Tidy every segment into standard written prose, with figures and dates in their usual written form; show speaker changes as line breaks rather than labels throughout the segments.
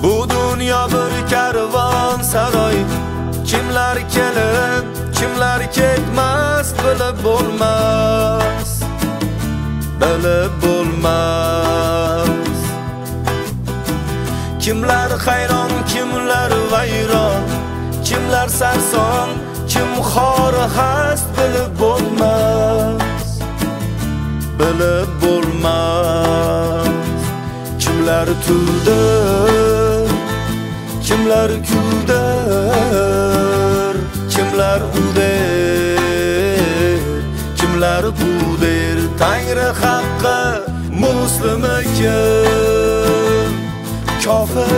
Bu dünya bir karvon saroy, kimlar kelib, kimlar ketmas, bilib bo'lmas, bilib bo'lmas. Kimlar hayron, kimlar vayron, kimlar sarson, kim xor hast, bilib bo'lmas, bilib bo'lmas. Kimlar tuldir, kimlar kuldir, kimlar uder, kimlar buder. Tangri haqqi muslim ekan, kofir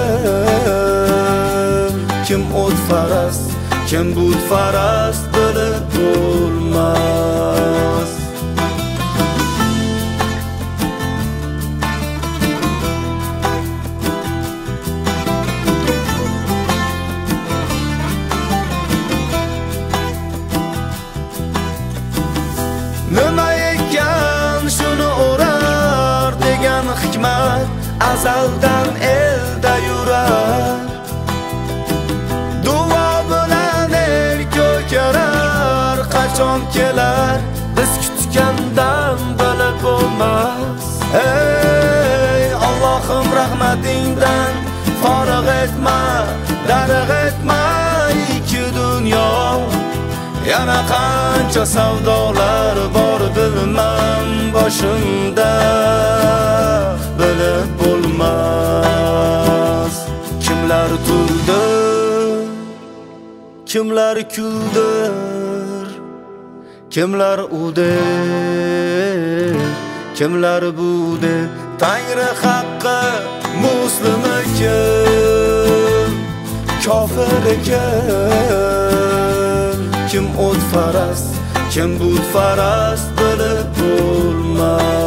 ekan. Kim o'tfarast, kim butfarast, bilib bo'lmas. Nima ekan shuni o'rar degan hikmat azaldan elda yurar. Duo bilan el ko'karar, qachon kelar biz kutgandan bilib bo'lmas. Ey Allohim, rahmatingdan forig' etma, darig' etma ikki dunyo. Yana qancha savdolar bor bilmam boshimda, bilib bo'lmas. Kimlar tuldir, kimlar kuldir, kimlar uder, kimlar buder. Tangri haqqi muslim ekan, kofir ekan. Kim o'tfarast, kim butfarast, bilib bo'lmas.